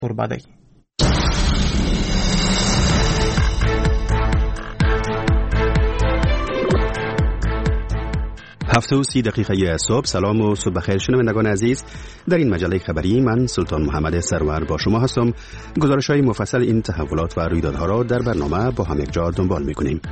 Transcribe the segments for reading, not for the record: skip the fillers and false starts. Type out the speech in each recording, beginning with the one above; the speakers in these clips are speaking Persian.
قربادی. 7:30 صبح. سلام و صبح بخیر شنوندگان عزیز. در این مجله خبری من سلطان محمد سرور با شما هستم. گزارش‌های مفصل این تحولات و رویدادها را در برنامه با هم یک جا دنبال می‌کنیم.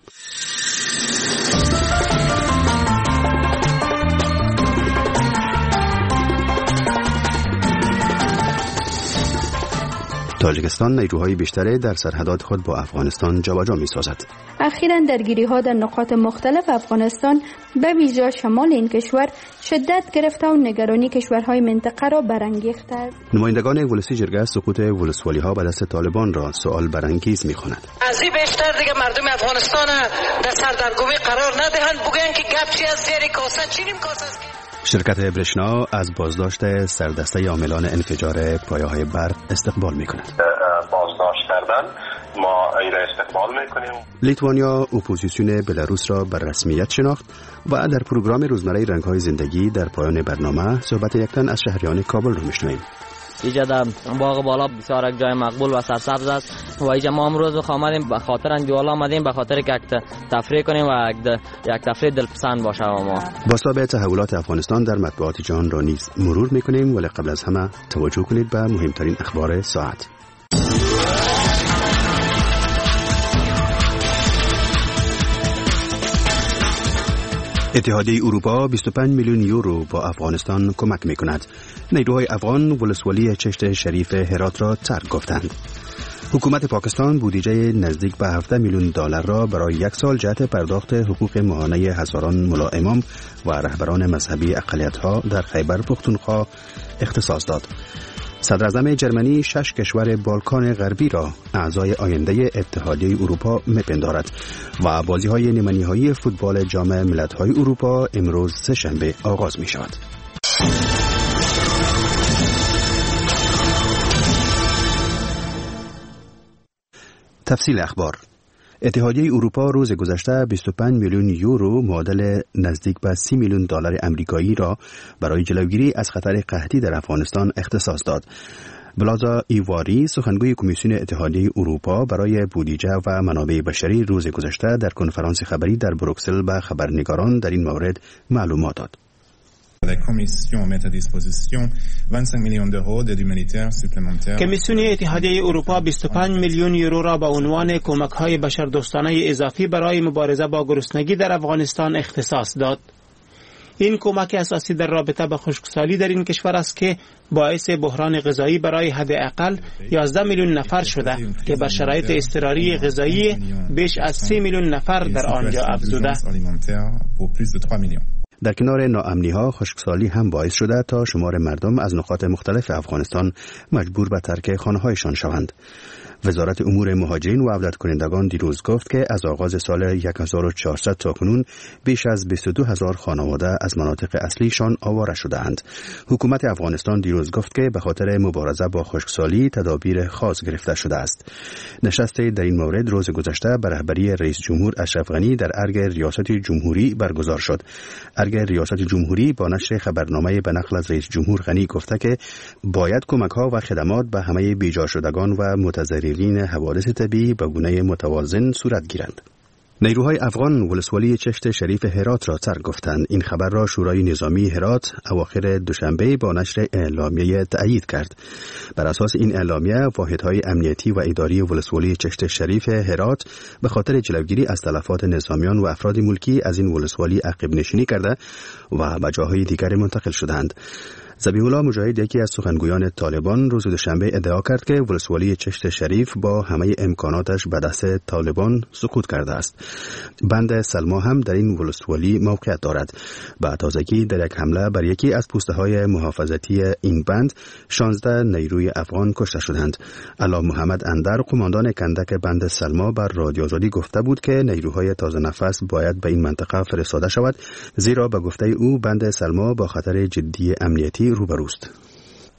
تاجیکستان نیروهای بیشتری در سرحدات خود با افغانستان جابجا می‌سازد. اخیراً درگیری‌ها در نقاط مختلف افغانستان به ویژه شمال این کشور شدت گرفته و نگرانی کشورهای منطقه را برانگیخته است. نمایندگان ولسی جرگه سقوط ولسوالی‌ها به دست طالبان را سوال برانگیز می‌خواند. از این بیشتر دیگه مردم افغانستان در سردرگمی قرار ندهند، بگویند که گپچی از زیر کاسه چینیم کاسه. شرکت برشنا از بازداشت سردسته عاملان انفجار پایه‌های برق استقبال می‌کند. بازداشت کردن ما این را استقبال می‌کنیم. لیتوانیا اپوزیسیون بلاروس را به رسمیت شناخت و در پروگرام روزمره رنگ‌های زندگی در پایان برنامه صحبت یک تن از شهریان کابل را می‌شنویم. اینجا در باغ بالا بسیار یک جای مقبول و سرسبز است و اینجا ما امروز آمدیم به خاطر انجوالا آمدیم به خاطر که تفریح کنیم و یک تفریح دلپسند باشه. ما بازتاب تحولات افغانستان در مطبوعات جهان را نیز مرور می‌کنیم، ولی قبل از همه توجه کنید به مهمترین اخبار ساعت. اتحادیه اروپا 25 میلیون یورو با افغانستان کمک می‌کند. نیروهای افغان ولسوالی چشت شریف هرات را ترک گفتند. حکومت پاکستان بودجه نزدیک به 17 میلیون دلار را برای یک سال جهت پرداخت حقوق ماهانه هزاران ملا امام و رهبران مذهبی اقلیت‌ها در خیبر پختونخوا اختصاص داد. صدر اعظم جرمنی 6 کشور بالکان غربی را اعضای آینده اتحادیه اروپا می‌پندارد و بازی‌های نیمه‌نهایی فوتبال جام ملت‌های اروپا امروز سه‌شنبه آغاز می‌شود. تفصیل اخبار. اتحادیه اروپا روز گذشته 25 میلیون یورو معادل نزدیک به 30 میلیون دلار آمریکایی را برای جلوگیری از خطر قحطی در افغانستان اختصاص داد. بلازا ایواری سخنگوی کمیسیون اتحادیه اروپا برای بودجه و منابع بشری روز گذشته در کنفرانس خبری در بروکسل به خبرنگاران در این مورد معلومات داد. کمیسیون اتحادیه اروپا 25 میلیون یورو را به عنوان کمک‌های بشردوستانه اضافی برای مبارزه با گرسنگی در افغانستان اختصاص داد. این کمک اساسی در رابطه با خشکسالی در این کشور است که باعث بحران غذایی برای حداقل 11 میلیون نفر شده که بر شرایط اضطراری غذایی بیش از 3 میلیون نفر در آنجا افزوده. در کنار ناامنی‌ها، خشکسالی هم باعث شده تا شمار مردم از نقاط مختلف افغانستان مجبور به ترک خانه‌هایشان شوند. وزارت امور مهاجرین و عودت کنندگان دیروز گفت که از آغاز سال 1400 تا کنون بیش از 22,000 خانواده از مناطق اصلیشان آواره شده‌اند. حکومت افغانستان دیروز گفت که به خاطر مبارزه با خشکسالی تدابیر خاص گرفته شده است. نشست در این مورد روز گذشته به رهبری رئیس جمهور اشرف غنی در ارگ ریاست جمهوری برگزار شد. ارگ ریاست جمهوری با نشر خبرنامه به نقل از رئیس جمهور غنی گفته که باید کمک‌ها و خدمات به همه بیجا شدگان و متضررین حوادث طبیعی به گونه متوازن صورت گیرند. نیروهای افغان ولسوالی چشت شریف هرات را ترک گفتند. این خبر را شورای نظامی هرات اواخر دوشنبه با نشر اعلامیه تأیید کرد. بر اساس این اعلامیه واحدهای امنیتی و اداری ولسوالی چشت شریف هرات به خاطر جلوگیری از تلفات نظامیان و افراد ملکی از این ولسوالی عقب نشینی کرده و به جاهای دیگر منتقل شدند. ذبیح الله مجاهد، یکی از سخنگویان طالبان، روز دوشنبه ادعا کرد که ولسوالی چشت شریف با همه امکاناتش به دست طالبان سقوط کرده است. بند سلما هم در این ولسوالی موقعیت دارد. به تازگی در یک حمله بر یکی از پوسته‌های محافظتی این بند 16 نیروی افغان کشته شدند. علا محمد اندر، قماندان کندک بند سلما، بر رادیو آزادی گفته بود که نیروهای تازه نفس باید به این منطقه فرستاده شود، زیرا به گفته او بند سلما با خطر جدی امنیتی روبروست.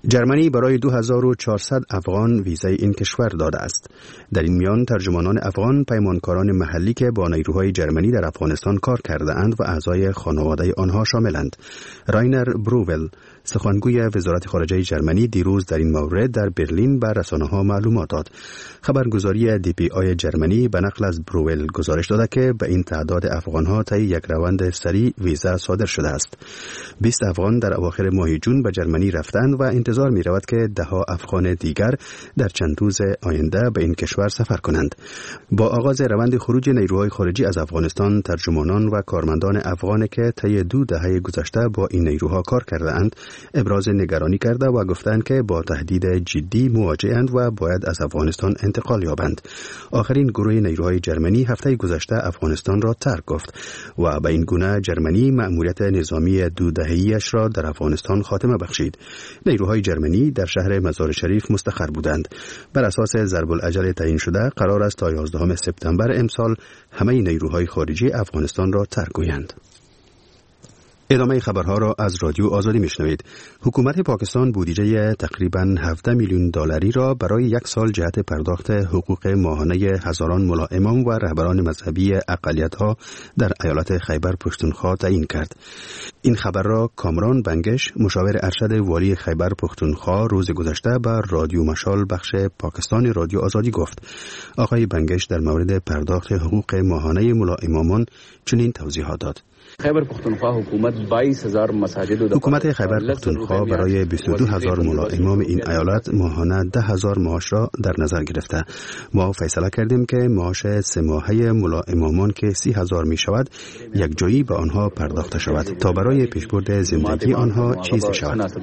جرمنی برای 2400 افغان ویزای این کشور داده است. در این میان ترجمانان افغان پیمانکاران محلی که با نیروهای جرمنی در افغانستان کار کرده اند و اعضای خانواده آنها شاملند. راینر بروول، سخنگوی وزارت خارجه جرمنی، دیروز در این مورد در برلین به رسانه‌ها معلومات داد. خبرگزاری DPA جرمنی به نقل از بروول گزارش داده که به این تعداد افغان‌ها طی یک روند سریع ویزا صادر شده است. 20 افغان در اواخر ماه جون به جرمنی رفتند و انتظار می رود که ده‌ها افغان دیگر در چند روز آینده به این کشور سفر کنند. با آغاز روند خروج نیروهای خارجی از افغانستان، ترجمانان و کارمندان افغان که طی 2 دهه گذشته با این نیروها کار کرده‌اند، ابراز نگرانی کرده و گفتند که با تهدید جدی مواجه‌اند و باید از افغانستان انتقال یابند. آخرین گروه نیروهای جرمنی هفته گذشته افغانستان را ترک گفت و به این گونه جرمنی مأموریت نظامی 2 دهه‌ایش را در افغانستان خاتمه بخشید. نیروهای جرمنی در شهر مزار شریف مستقر بودند. بر اساس ضرب الاجل تعیین شده قرار است تا 11 سپتامبر امسال همه نیروهای خارجی افغانستان را ترک گویند. ادامه خبرها را از رادیو آزادی میشنوید. حکومت پاکستان بودجه تقریباً 17 میلیون دلاری را برای 1 سال جهت پرداخت حقوق ماهانه هزاران ملا امام و رهبران مذهبی اقلیت‌ها در ایالت خیبر پختونخوا تعیین کرد. این خبر را کامران بنگش، مشاور ارشد والی خیبر پختونخوا، روز گذشته به رادیو مشال بخش پاکستان رادیو آزادی گفت. آقای بنگش در مورد پرداخت حقوق ماهانه ملا امامان چنین توضیحات داد. خیبر پختونخوا حکومت 22000 مساجد حکومت خیبر پختونخوا برای 22000 ملا امام این ایالت ماهانه 10000 معاش را در نظر گرفته. ما فیصله کردیم که معاش 3 ماهه ملا امامان که 30000 می شود یک جایی به آنها پرداخته شود تا برای پیشبرد زندگی آنها چیزی شود.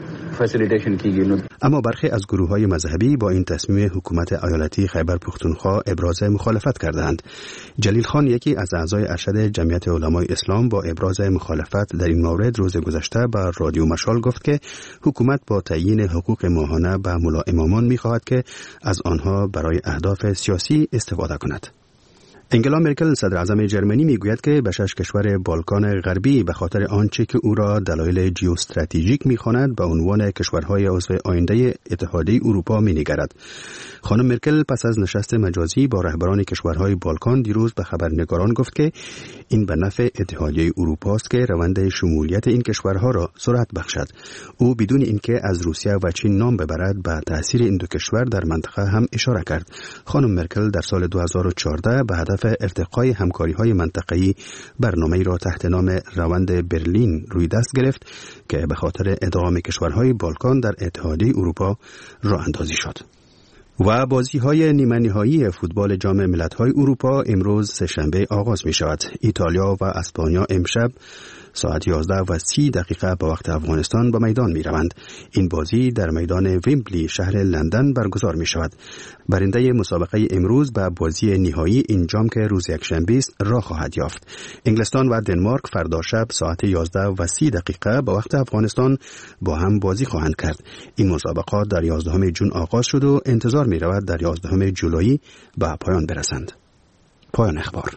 اما برخی از گروه‌های مذهبی با این تصمیم حکومت ایالتی خیبر پختونخوا ابراز مخالفت کردند. جلیل خان، یکی از اعضای ارشد جمعیت علمای اسلام، با ابراز مخالفت در این مورد روز گذشته به رادیو مشال گفت که حکومت با تعیین حقوق ماهانه به ملا امامان می‌خواهد که از آنها برای اهداف سیاسی استفاده کند. انگلا مرکل، صدر اعظم جرمنی، میگوید که به 6 کشور بالکان غربی به خاطر آنچه که او را دلایل ژئواستراتژیک می‌خواند به عنوان کشورهای عضو آینده اتحادیه اروپا می‌نگرد. خانم مرکل پس از نشست مجازی با رهبران کشورهای بالکان دیروز به خبرنگاران گفت که این به نفع اتحادیه اروپا است که روند شمولیت این کشورها را سرعت بخشد. او بدون اینکه از روسیه و چین نام ببرد به تأثیر این 2 کشور در منطقه هم اشاره کرد. خانم مرکل در سال 2014 به هدف ارتقای همکاری‌های منطقه‌ای برنامه‌ای را تحت نام روند برلین روی دست گرفت که به خاطر ادغام کشورهای بالکان در اتحادیه اروپا راه اندازی شد. و بازی‌های نیمه نهایی فوتبال جام ملت‌های اروپا امروز سه‌شنبه آغاز می‌شود. ایتالیا و اسپانیا امشب ساعت 11:30 به وقت افغانستان به میدان می‌روند. این بازی در میدان ویمبلی شهر لندن برگزار می‌شود. برنده مسابقه امروز به بازی نهایی این جام که روز یکشنبه است راه خواهد یافت. انگلستان و دنمارک فردا شب ساعت 11:30 به وقت افغانستان با هم بازی خواهند کرد. این مسابقات در 11 جون آغاز شد و انتظار می‌رود در 11 جولای به پایان برسند. پایان اخبار.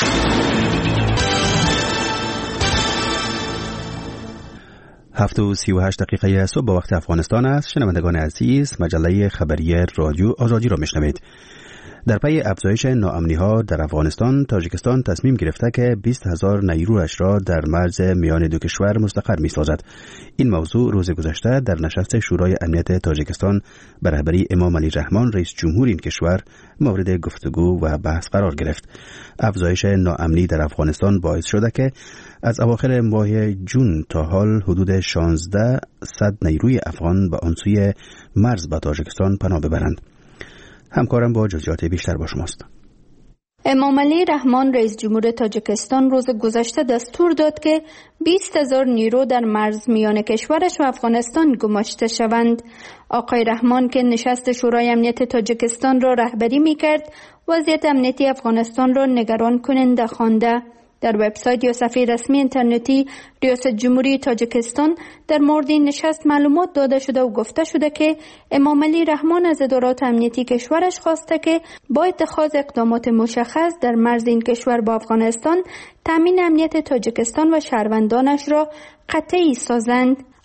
7:38 صبح به وقت افغانستان است. شنوندگان عزیز، مجله خبری رادیو آزادی را میشنوید. در پی افزایش ناامنی‌ها در افغانستان، تاجیکستان تصمیم گرفته که 20000 نیرویش را در مرز میان 2 کشور مستقر می‌سازد. این موضوع روز گذشته در نشست شورای امنیت تاجیکستان به رهبری امام علی رحمان رئیس جمهور این کشور مورد گفتگو و بحث قرار گرفت. افزایش ناامنی در افغانستان باعث شده که از اواخر ماه جون تا حال حدود 1600 نیروی افغان به آن سوی مرز با تاجیکستان پناه ببرند. همکارم با جزئیات بیشتر با شماست. امام علی رحمان رئیس جمهور تاجیکستان روز گذشته دستور داد که 20000 نیرو در مرز میان کشورش و افغانستان گماشته شوند. آقای رحمان که نشست شورای امنیت تاجیکستان را رهبری می‌کرد، وضعیت امنیتی افغانستان را نگران کننده خوانده. در وبسایت یا صفحه رسمی اینترنتی ریاست جمهوری تاجیکستان در مورد این نشست معلومات داده شده و گفته شده که امام علی رحمان از ادارات امنیتی کشورش خواسته که با اتخاذ اقدامات مشخص در مرز این کشور با افغانستان تامین امنیت تاجیکستان و شهروندانش را قطعی سازند.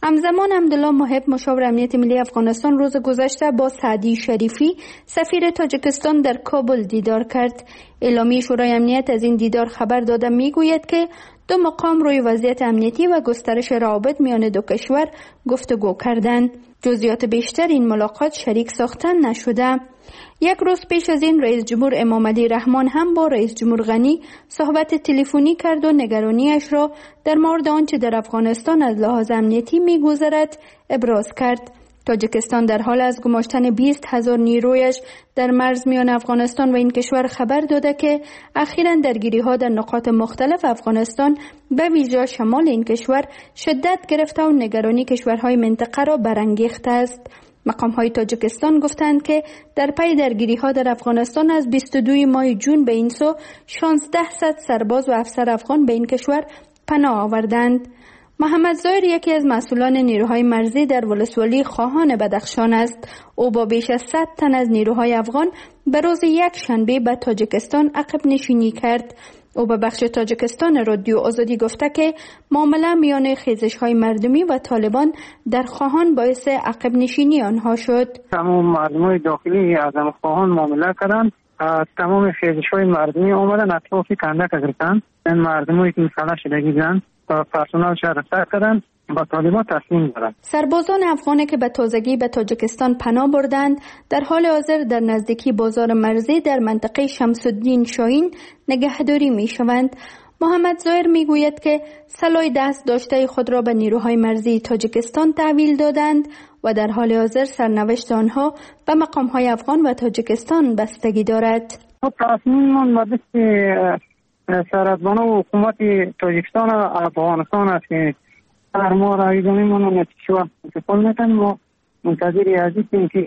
همزمان عبدالله محب مشاور امنیت ملی افغانستان روز گذشته با سعدی شریفی سفیر تاجیکستان در کابل دیدار کرد. اعلامیه شورای امنیت از این دیدار خبر داده میگوید که دو مقام روی وضعیت امنیتی و گسترش روابط میان دو کشور گفتگو کردند. جزئیات بیشتر این ملاقات شریک ساختن نشده. یک روز پیش از این رئیس جمهور امام علی رحمان هم با رئیس جمهور غنی صحبت تلفنی کرد و نگرانیش را در مورد آنچه در افغانستان از لحاظ امنیتی می‌گذرد ابراز کرد. تاجیکستان در حال از گماشتن 20,000 نیرویش در مرز میان افغانستان و این کشور خبر داده که اخیراً درگیری‌ها در نقاط مختلف افغانستان به ویژه شمال این کشور شدت گرفته و نگرانی کشورهای منطقه را برانگیخته است. مقام‌های تاجیکستان گفتند که در پی درگیری‌ها در افغانستان از 22 ماه جون به این سو 1600 سرباز و افسر افغان به این کشور پناه آوردند. محمد ظاهر یکی از مسئولان نیروهای مرزی در ولسوالی خواهان بدخشان است. او با بیش از 100 تن از نیروهای افغان به روز یک شنبه به تاجیکستان عقب نشینی کرد. او به بخش تاجیکستان رادیو آزادی گفته که معامله میان خیزش‌های مردمی و طالبان در خواهان باعث عقب نشینی آنها شد. تمام مردمای داخلی از خواهان معامله کردند. تمام خیزش‌های مردمی آمدن اطراف کندک گرفتند. این مردمایی که مسلح شدگی‌اند و پرسنل شهر سر کردند با طالبان تسلیم دادند. سربازان افغانی که به تازگی به تاجیکستان پناه بردند در حال حاضر در نزدیکی بازار مرزی در منطقه شمس الدین شاهین نگهداری می‌شوند. محمد ظاهر میگوید که سلاح دست داشته خود را به نیروهای مرزی تاجیکستان تحویل دادند و در حال حاضر سرنوشت آنها به مقام‌های افغان و تاجیکستان بستگی دارد. تصمیم من به سرحدبان و حکومت تاجیکستان و افغانستان است که در ما رایگانی من نتیجه انتقال میتن و منتظری هستیم که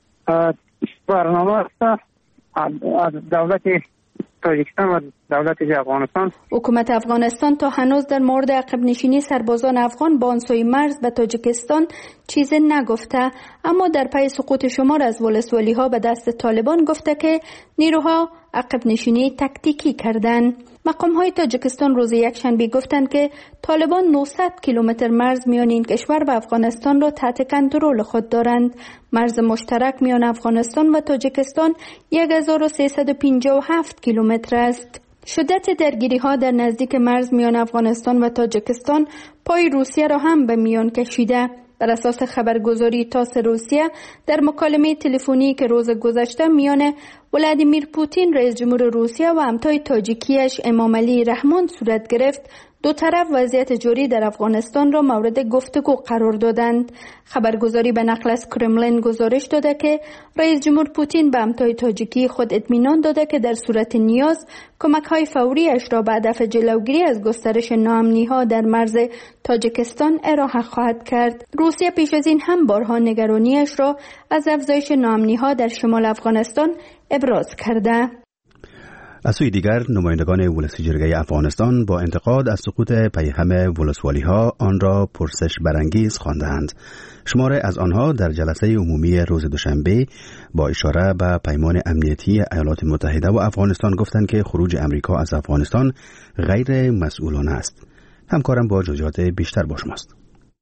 برنامه است از دولت تاجیکستان و دولت افغانستان. حکومت افغانستان تا هنوز در مورد عقب نشینی سربازان افغان با آن سوی مرز به تاجیکستان چیزی نگفته، اما در پی سقوط شمار از ولسوالی ها به دست طالبان گفته که نیروها عقب نشینی تکتیکی کردند. مقام های تاجیکستان روز یک شنبه گفتند که طالبان 900 کیلومتر مرز میان این کشور و افغانستان را تحت کنترل خود دارند. مرز مشترک میان افغانستان و تاجیکستان 1357 کیلومتر است. شدت درگیری ها در نزدیک مرز میان افغانستان و تاجیکستان پای روسیه را هم به میان کشیده. بر اساس خبرگزاری تاس روسیه در مکالمه تلفنی که روز گذشته میان ولادیمیر پوتین رئیس جمهور روسیه و همتای تاجیکیش امام علی رحمان صورت گرفت، دو طرف وضعیت جاری در افغانستان را مورد گفتگو قرار دادند. خبرگزاری به نقل از کرملین گزارش داده که رئیس جمهور پوتین به همتای تاجیکی خود اطمینان داده که در صورت نیاز کمک‌های فوریش را به هدف جلوگیری از گسترش ناامنی‌ها در مرز تاجیکستان ارائه خواهد کرد. روسیه پیش از این هم بارها نگرانیش را از افزایش ناامنی‌ها در شمال افغانستان ابراز کرده. از سوی دیگر نمایندگان ولسی جرگه افغانستان با انتقاد از سقوط پیهم ولسوالی‌ها آن را پرسش برانگیز خواندند. شماره از آنها در جلسه عمومی روز دوشنبه با اشاره به پیمان امنیتی ایالات متحده و افغانستان گفتند که خروج امریکا از افغانستان غیر مسئولانه است. همکارم با جزئیات بیشتر با شماست.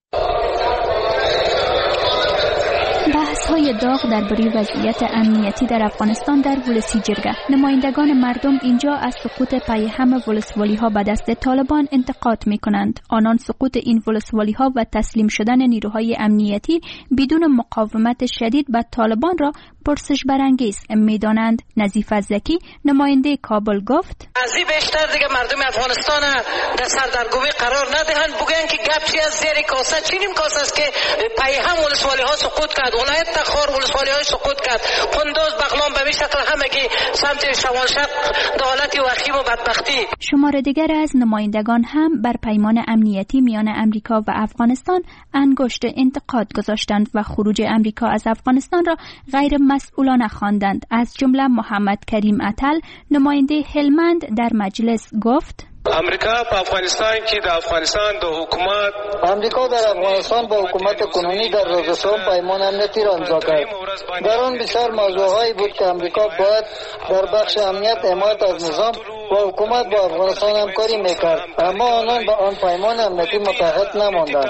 بحث‌های داغ درباره وضعیت امنیتی در افغانستان در ولسی جرگه. نمایندگان مردم اینجا از سقوط پیهم ولسوالی‌ها به دست طالبان انتقاد می‌کنند. آنان سقوط این ولسوالی‌ها و تسلیم شدن نیروهای امنیتی بدون مقاومت شدید به طالبان را پرسش برانگیز می‌دانند. نظیف زکی نماینده کابل گفت: از این بیشتر دیگه مردم افغانستان در سردرگمی قرار ندهند. بگن که گپ چی از زیر کاسه چینیم کاسه است که پیهم ولسوالی‌ها سقوط کرد، ولایت تخار ولسوالی‌های سقوط کرد، قندوز بغلان به این شکل همگی سمت شمال شرق دولت وخیم و بدبختی. شمار دیگر از نمایندگان هم بر پیمان امنیتی میان امریکا و افغانستان انگشت انتقاد گذاشتند و خروج امریکا از افغانستان را غیر مسئولانه خواندند. از جمله محمد کریم اتل نماینده هلمند در مجلس گفت: امریکا په افغانستان کې د افغانستان د حکومت امریکا در افغانستان با حکومت کنونی در روز سوم پیمان امنیتی را امضا کرد. در آن بسیار موضوعهایی بود که امریکا باید در بخش امنیت حمایت از نظام و حکومت با افغانستان همکاری میکرد، اما آنان به آن پیمان امنیتی متحد نماندند.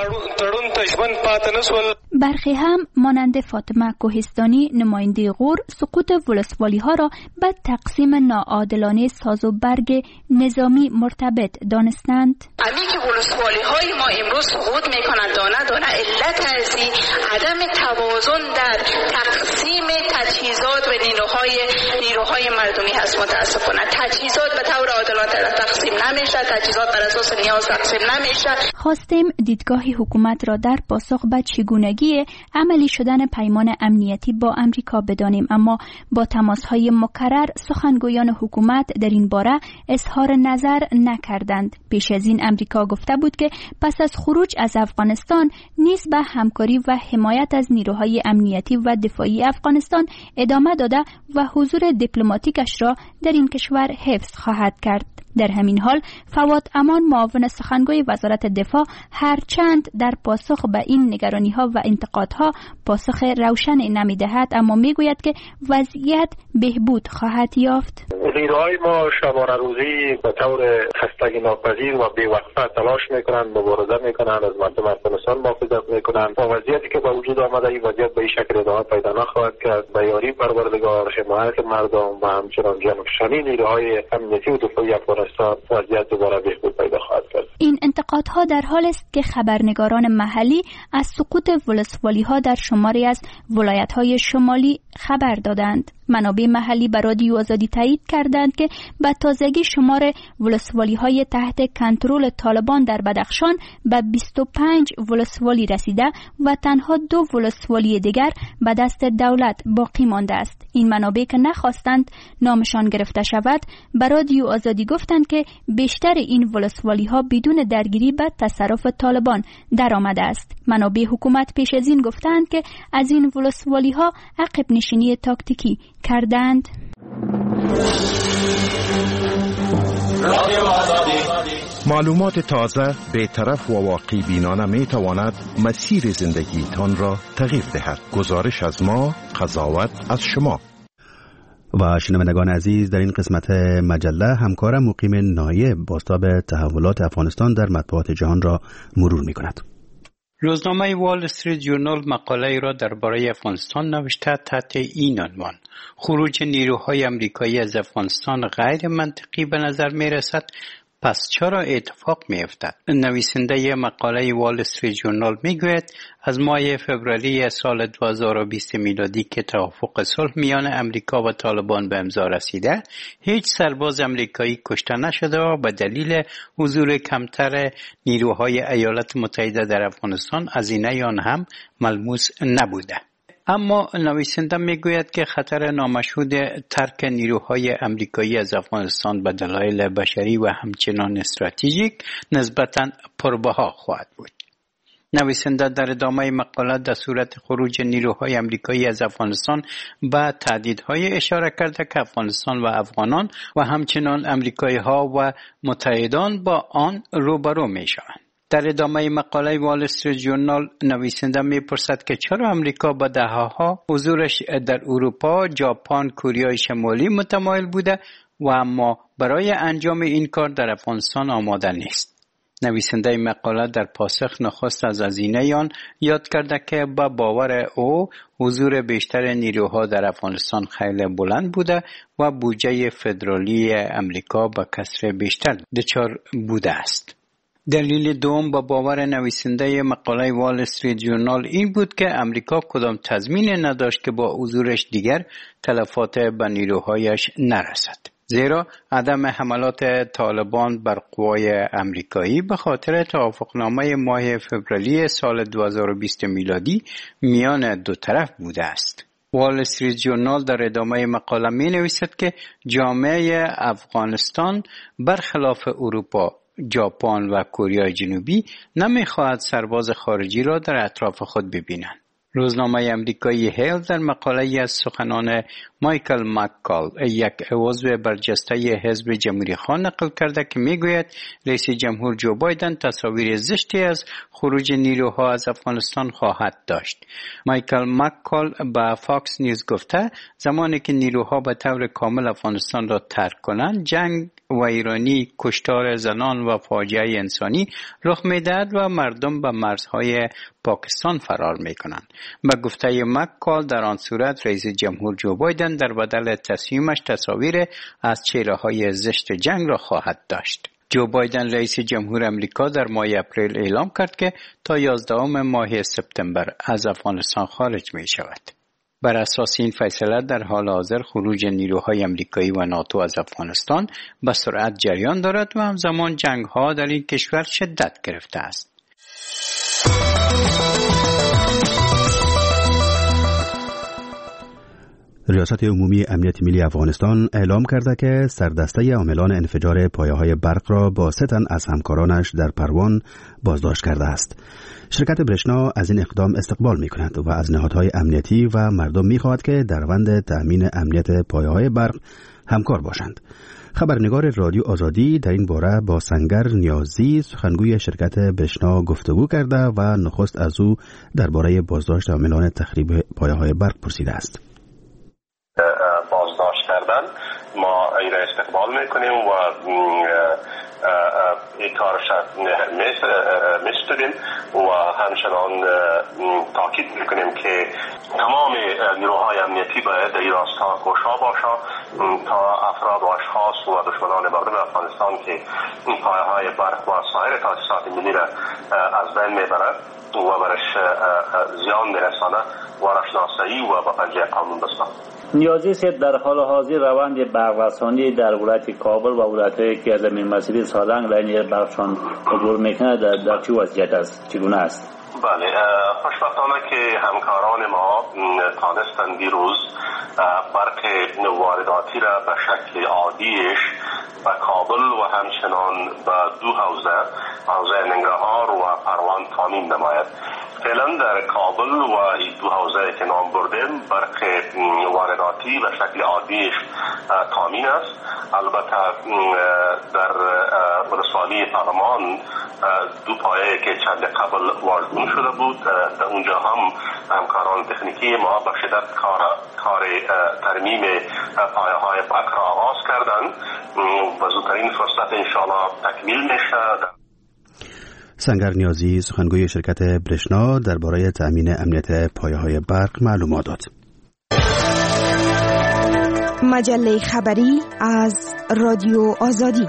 برخی هم مانند فاطمه کوهستانی نماینده غور سقوط ولسوالی ها را به تقسیم ناعادلانه ساز و برگ نظامی مرتبط دانستند. امی که ولسوالی های ما امروز سقوط میکنند دانه دانه علت هستی عدم توازن در تقسیم تجهیزات و نیروهای مردمی هست. متاسفانه تجهیزات به طور عادلانه تقسیم نمیشه، تجهیزات بر اساس نیاز تقسیم نمیشه. خواستیم دیدگاه حکومت را در پاسخ به چگونگی عملی شدن پیمان امنیتی با امریکا بدانیم، اما با تماس‌های مکرر سخنگویان حکومت در این باره اظهار نظر نکردند. پیش از این امریکا گفته بود که پس از خروج از افغانستان نیز به همکاری و حمایت از نیروهای امنیتی و دفاعی افغانستان ادامه داده و حضور دیپلماتیکش را در این کشور حفظ خواهد کرد. در همین حال فواد امان معاون سخنگوی وزارت دفاع هرچند در پاسخ به این نگرانی‌ها و انتقادها پاسخ روشن نمی‌دهد، اما می‌گوید که وضعیت بهبود خواهد یافت. نیروهای ما شبانه روزی به طور خستگی ناپذیر و بی‌وقفه تلاش می‌کنند، مبارزه می‌کنند، از مردم افغانستان محافظت می‌کنند. و وضعیتی که به وجود آمده این وضعیت به این شکل ادامه پیدا نخواهد کرد. به یاری پروردگار، حمایت مردم و همچنان جانفشانی نیروهای امنیتی و دفاعی افغانستان وضعیت دوباره بهبود پیدا خواهد کرد. این انتقادها در حال است که خبرنگاران محلی از سقوط ولسوالی‌ها در شماری از ولایت‌های شمالی خبر دادند. منابع محلی به رادیو آزادی تایید کردند که به تازگی شمار ولسوالی‌های تحت کنترل طالبان در بدخشان به 25 ولسوالی رسیده و تنها 2 ولسوالی دیگر به دست دولت باقی مانده است. این منابع که نخواستند نامشان گرفته شود به رادیو آزادی گفتند که بیشتر این ولسوالی‌ها بدون درگیری به تصرف طالبان درآمده است. منابع حکومت پیش از این گفتند که از این ولسوالی‌ها عقب نشینی تاکتیکی کردند. معلومات تازه، بی‌طرف و واقعی بینانه می تواند مسیر زندگی تان را تغییر دهد. گزارش از ما، قضاوت از شما. و شنوندگان عزیز، در این قسمت مجله همکار مقیم نایب بازتاب تحولات افغانستان در مطبوعات جهان را مرور می کند. روزنامه وال استریت جورنال مقاله را درباره افغانستان نوشته تحت این عنوان: خروج نیروهای آمریکایی از افغانستان غیر منطقی به نظر می رسد، پس چرا اتفاق می افتد؟ نویسنده مقاله وال استریت جورنال می گوید از ماه فوریه سال 2020 میلادی که توافق صلح میان امریکا و طالبان به امضا رسیده، هیچ سرباز امریکایی کشته نشده و به دلیل حضور کمتر نیروهای ایالات متحده در افغانستان هزینه آن هم ملموس نبوده. اما نویسنده میگوید که خطر نامشهود ترک نیروهای امریکایی از افغانستان به دلایل بشری و همچنان استراتژیک نسبتاً پربها خواهد بود. نویسنده در ادامه مقاله در صورت خروج نیروهای امریکایی از افغانستان به تهدیدهای اشاره کرده که افغانستان و افغانان و همچنان امریکایی‌ها و متحدان با آن روبرو می‌شوند. در ادامه مقاله وال استریت جورنال نویسنده می‌پرسد که چرا امریکا با دهه‌ها حضورش در اروپا، ژاپن، کره شمالی متمایل بوده و اما برای انجام این کار در افغانستان آماده نیست. نویسنده مقاله در پاسخ نخست از هزینه آن یاد کرده که با باور او حضور بیشتر نیروها در افغانستان خیلی بلند بوده و بودجه فدرالی امریکا با کسر بیشتر دچار بوده است. دلیل دوم با باور نویسنده مقاله وال استریت جورنال این بود که امریکا کدام تضمین نداشت که با حضورش دیگر تلفات به نیروهایش نرسد. زیرا عدم حملات طالبان بر قوای امریکایی به خاطر توافقنامه ماه فوریه سال 2020 میلادی میان دو طرف بوده است. وال استریت جورنال در ادامه مقاله می نویسد که جامعه افغانستان برخلاف اروپا، ژاپن و کره جنوبی نمی‌خواهد سرباز خارجی را در اطراف خود ببینند. روزنامه امریکایی هیلز در مقاله از سخنان مایکل مککال، یک عضو برجسته حزب جمهوری خواه نقل کرده که میگوید رئیس جمهور جو بایدن تصاویر زشتی از خروج نیروها از افغانستان خواهد داشت. مایکل مککال به فاکس نیوز گفته زمانی که نیروها به طور کامل افغانستان را ترک کنند، جنگ ویرانی، کشتار زنان و فاجعه انسانی رخ می‌دهد و مردم به مرزهای پاکستان فرار می‌کنند. به گفته مککال در آن صورت رئیس جمهور جو بایدن در بدل تصمیمش تصاویر از چهره‌های زشت جنگ را خواهد داشت. جو بایدن رئیس جمهور امریکا در ماه اپریل اعلام کرد که تا 11 ماه سپتامبر از افغانستان خارج می‌شود. بر اساس این فیصله در حال حاضر خروج نیروهای امریکایی و ناتو از افغانستان به سرعت جریان دارد و همزمان جنگ‌ها در این کشور شدت گرفته است. ریاست عمومی امنیت ملی افغانستان اعلام کرده که سردسته عاملان انفجار پایه‌های برق را با 3 تن از همکارانش در پروان بازداشت کرده است. شرکت برشنا از این اقدام استقبال می‌کند و از نهادهای امنیتی و مردم می‌خواهد که در روند تأمین امنیت پایه‌های برق همکار باشند. خبرنگار رادیو آزادی در این باره با سنگر نیازی سخنگوی شرکت برشنا گفتگو کرده و نخست از او درباره بازداشت عاملان تخریب پایه‌های برق پرسیده است. بازداشت کردن ما این را استقبال میکنیم و این کارش میستریم و همچنان تاکید میکنیم که تمام نیروهای امنیتی باید در این راستا کوشا باشه تا افراد و اشخاص و دشمنان مردم افغانستان که این پایه‌های برق و سایر تاسیسات ملی را از بین میبرد و برش زیان میرسانه و را شناسایی و به پنجه قانون بسپارد. نیازی سید در حال حاضر روند برق‌رسانی در ولایت کابل و ولایت‌های که از مسیر سالنگ لین برقشان عبور میکنه در چه وضعیت است؟ چگونه است؟ بله، خوشبختانه که همکاران ما تانستند دیروز برق وارداتی را به شکل عادیش به کابل و همچنان به 2 حوزه ننگرهار و پروان تامین نماید. فعلا در کابل و این 2 حوزه که نام بردیم برق وارداتی به شکل عادیش تامین است. البته در ولسوالی پارلمان 2 پایه که چند قبل واردون شده بود، در اونجا هم همکاران تکنیکی ما به شدت کار ترمیم پایه های برق را آغاز کردند و زودترین فرصت انشاءالله تکمیل میشه. سنگر نیازی سخنگوی شرکت برشنا درباره تأمین امنیت پایه‌های برق معلومات داد. مجله خبری از رادیو آزادی.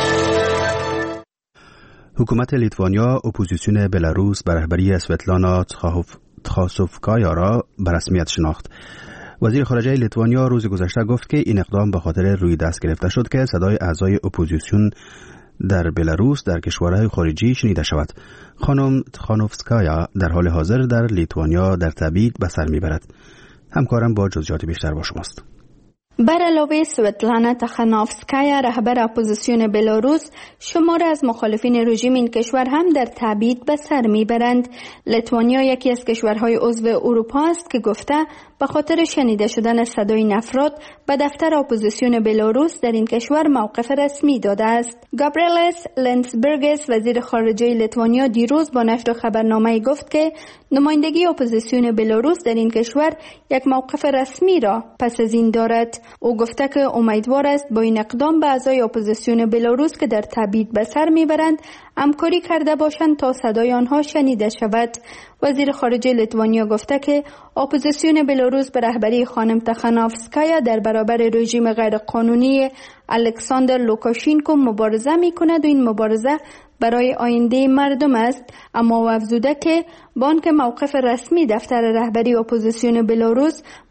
حکومت لیتوانیا اپوزیسیون بلاروس به رهبری اسوتلانا تخاسوفکایا را به رسمیت شناخت. وزیر خارجه لیتوانیا روز گذشته گفت که این اقدام به خاطر روی دست گرفته شد که صدای اعضای اپوزیسیون در بلاروس در کشورهای خارجی شنیده شود. خانم تخانوفسکایا در حال حاضر در لیتوانیا در تبعید به سر میبرد. همکارم با جزئیات بیشتر با شماست. بر علاوه سوتلانا تخانوفسکایا رهبر اپوزیسیون بلاروس، شمار از مخالفین رژیم این کشور هم در تبعید به سر میبرند. لیتوانیا یکی از کشورهای عضو اروپا است که گفته به خاطر شنیده شدن صدای این افراد به دفتر اپوزیسیون بلاروس در این کشور موقف رسمی داده است. گابریلس لندسبرگس وزیر خارجه لیتوانیا دیروز با نشر خبرنامه گفت که نمایندگی اپوزیسیون بلاروس در این کشور یک موقف رسمی را پس از این دارد. او گفته که امیدوار است با این اقدام به اعضای اپوزیسیون بلاروس که در تبعید به سر میبرند همکاری کرده باشند تا صدای آنها شنیده شود. وزیر خارجه لیتوانیا گفته که اپوزیسیون بلاروس به رهبری خانم تخانوفسکایا در برابر رژیم غیرقانونی الکساندر لوکاشینکو مبارزه می‌کند و این مبارزه برای آینده مردم است، اما افزوده که بانک موقف رسمی دفتر رهبری اپوزیسیون بلاروس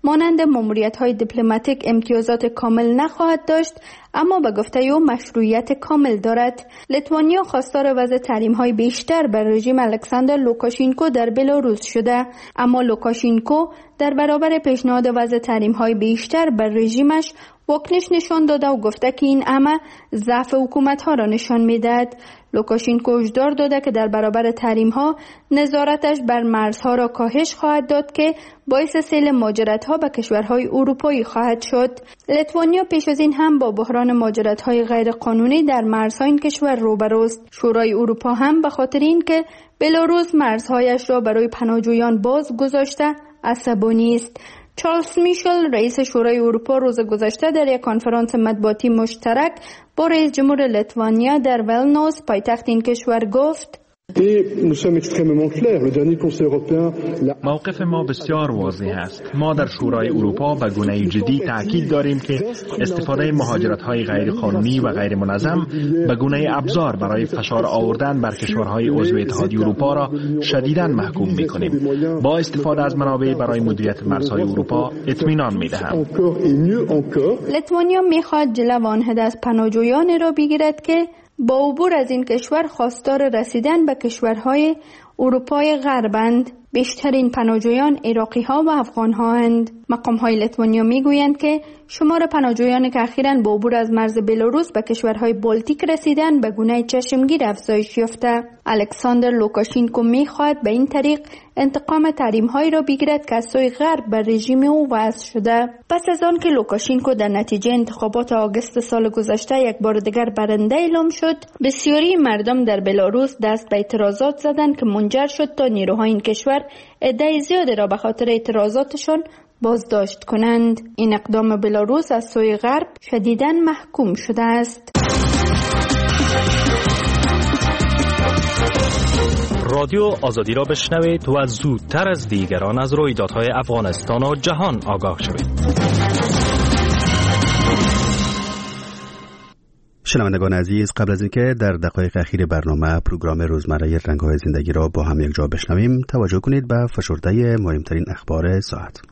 مانند ماموریت‌های دیپلماتیک امتیازات کامل نخواهد داشت، اما به گفته او مشروعیت کامل دارد. لیتوانیا خواستار وضع تحریم‌های بیشتر بر رژیم الکساندر لوکاشینکو در بلاروس شده، اما لوکاشینکو در برابر پیشنهاد وضع تحریم‌های بیشتر بر رژیمش واکنش نشان داده و گفته که این امر ضعف حکومت‌ها را نشان می‌دهد. لوکاشینکو هشدار داده که در برابر تحریم‌ها نظارتش بر مرزها را کاهش خواهد داد که باعث سیل مهاجرت‌ها به کشورهای اروپایی خواهد شد. لیتوانیا پیش از این هم با بحران مهاجرت‌های غیرقانونی در مرزهای این کشور روبروست. شورای اروپا هم به خاطر اینکه بلاروس مرزهایش را برای پناهجویان باز گذاشته عصبانی است. چارلز میشل رئیس شورای اروپا روز گذشته در یک کنفرانس مطبوعاتی مشترک با رئیس جمهور لیتوانیا در ولنوس پایتخت این کشور گفت: موقف ما بسیار واضح است. ما در شورای اروپا به گونه جدی تاکید داریم که استفاده مهاجرت‌های غیرقانونی و غیر منظم به گونه ابزار برای فشار آوردن بر کشورهای عضو اتحادیه اروپا را شدیداً محکوم می‌کنیم. با استفاده از منابع برای مدیریت مرزهای اروپا اطمینان می‌دهم. لیتوانیا می‌خواهد جلو آن حد از پناهجویان را بگیرد که با عبور از این کشور خواستار رسیدن به کشورهای اروپای غربند. بیشترین پناهجویان عراقی‌ها و افغان‌هاند. مقام‌های لیتوانیا می‌گویند که شمار پناهجویانی که اخیراً با عبور از مرز بلاروس به کشورهای بالتیک رسیدن به گونه چشمگیر افزایش یافته. الکساندر لوکاشینکو می‌خواهد به این طریق انتقام تحریم‌هایی را بگیرد که از سوی غرب بر رژیم او وضع شده. پس از آن که لوکاشینکو در نتیجه انتخابات آگوست سال گذشته یک بار دیگر برنده اعلام شد، بسیاری مردم در بلاروس دست به اعتراضات زدند که منجر شد تا نیروهای این کشور عده زیادی را به خاطر اعتراضاتشان بازداشت کنند. این اقدام بلاروس از سوی غرب شدیداً محکوم شده است. رادیو آزادی را بشنوید و زودتر از دیگران از رویدادهای افغانستان و جهان آگاه شوید. شنوندگان عزیز، قبل از اینکه در دقایق اخیر برنامه پروگرام روزمره رنگ‌های زندگی را با هم یک جا بشنویم، توجه کنید به فشرده مهمترین اخبار ساعت.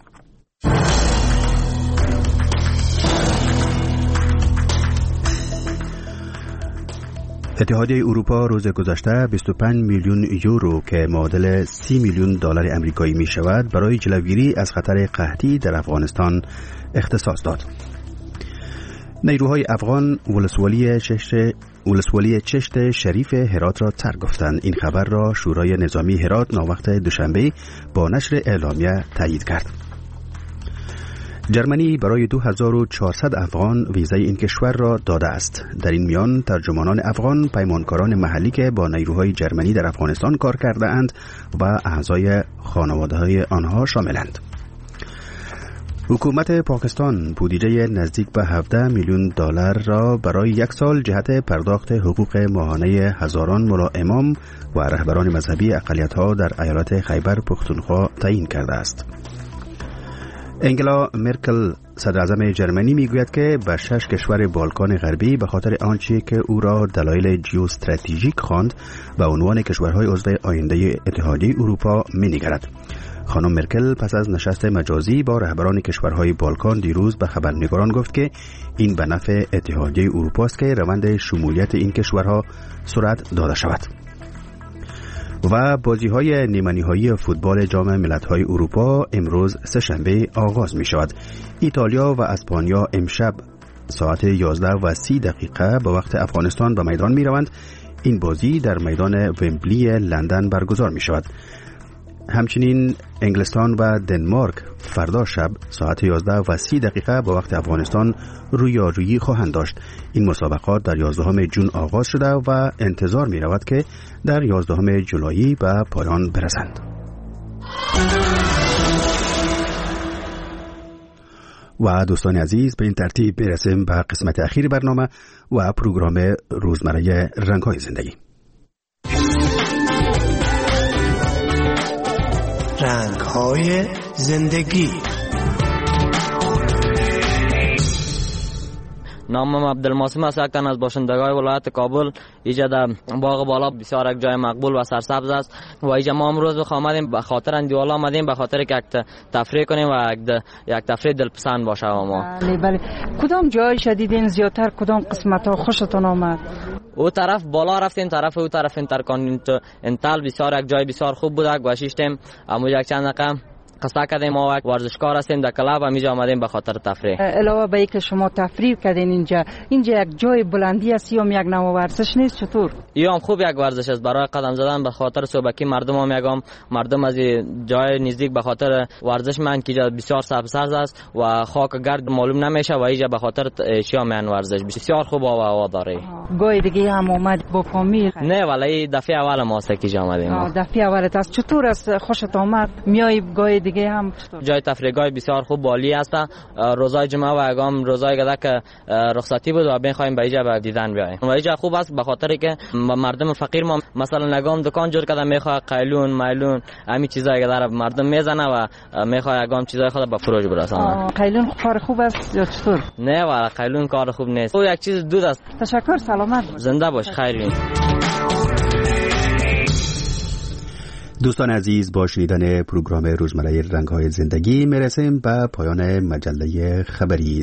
اتحادیه اروپا روز گذشته 25 میلیون یورو که معادل 30 میلیون دلار آمریکایی می شود برای جلوگیری از خطر قحطی در افغانستان اختصاص داد. نیروهای افغان ولسوالی چشت شریف هرات را ترک گفتند. این خبر را شورای نظامی هرات ناوقت دوشنبه با نشر اعلامیه تایید کرد. جرمنی برای 2400 افغان ویزای این کشور را داده است. در این میان ترجمانان افغان پیمانکاران محلی که با نیروهای جرمنی در افغانستان کار کرده اند و اعضای خانواده‌های آنها شاملند. حکومت پاکستان بودجه نزدیک به 17 میلیون دلار را برای یک سال جهت پرداخت حقوق ماهانه هزاران ملا امام و رهبران مذهبی اقلیت‌ها در ایالت خیبر پختونخوا تعیین کرده است. انگلا مرکل صدراعظم جرمنی میگوید که به 6 کشور بالکان غربی به خاطر آنچه که او را دلایل ژئواستراتژیک خواند به عنوان کشورهای عضو آینده اتحادیه اروپا می‌نگرد. خانم مرکل پس از نشست مجازی با رهبران کشورهای بالکان دیروز به خبرنگاران گفت که این به نفع اتحادیه اروپا است که روند شمولیت این کشورها سرعت داده شود. و بازی‌های نیمه‌نهایی فوتبال جام ملت‌های اروپا امروز سه‌شنبه آغاز می‌شود. ایتالیا و اسپانیا امشب ساعت 11:30 به وقت افغانستان به میدان می‌روند. این بازی در میدان ومبلی لندن برگزار می‌شود. همچنین انگلستان و دنمارک فردا شب ساعت 11:30 به وقت افغانستان رویارویی خواهند داشت. این مسابقات در 11 جون آغاز شده و انتظار می رود که در 11 جولای به پایان برسند. و دوستان عزیز، به این ترتیب برسیم به قسمت اخیر برنامه و پروگرام روزمره رنگ‌های زندگی. رنگ‌های زندگی. نامم عبدالماسم است، یک تن از باشندگان ولایت کابل. اینجا در باغ بالا بسیار یک جای مقبول و سرسبز است و اینجا ما امروز آمدیم به خاطر اندیوالا آمدیم، به خاطر که یک تفریح کنیم و یک تفریح دلپسند باشه. ما بله. کدام جای شدیدین زیادتر، کدام قسمت ها خوشتون آمد؟ او طرف بالا رفتیم، طرف انتال بسیار یک جای بسیار خوب بود. گوشیشتیم اما یک چند دقیقه قصه کردیم. ما یک ورزشکار هستیم در کلاب، همینجا آمدیم به خاطر تفریح. علاوه به اینکه شما تفریح کردین اینجا یک جای بلندی است یا یک نوع ورزش نیست؟ چطور؟ یا هم خوب یک ورزش است برای قدم زدن به خاطر صبحکی. مردم از جای نزدیک به خاطر ورزش من که بسیار سبزسبز است و خاک گرد معلوم نمیشه و اینجا به خاطر اشیا من ورزش بسیار خوب و هوا داره. گاهی دیگه هم اومد با فامیل؟ نه ولی دفعه اول ما است که آمدیم. دفعه اولت است. چطور است؟ خوشت آمد؟ میای گاهی دیگه هم؟ جای تفریحگاه بسیار خوب بالی است. روزای جمعه و اگام روزای گذشته که رخصتی بود و بخوایم به اینجا به دیدن بیایم. و اینجا خوب است به خاطر که مردم فقیر ما مثلا نگام دکان جور کردن، میخواد قیلون میلون همین چیزایی که داره مردم میزنه و میخواد اگام چیزای خود به فروش برسونه. قیلون کار خوب است یا چطور؟ نه والا قیلون کار خوب نیست. او یک چیز دود است. تشکر، سلامت. زنده باش. خیرین. دوستان عزیز، با شنیدن پروگرام روزمره رنگ‌های زندگی میرسیم به پایان مجله خبری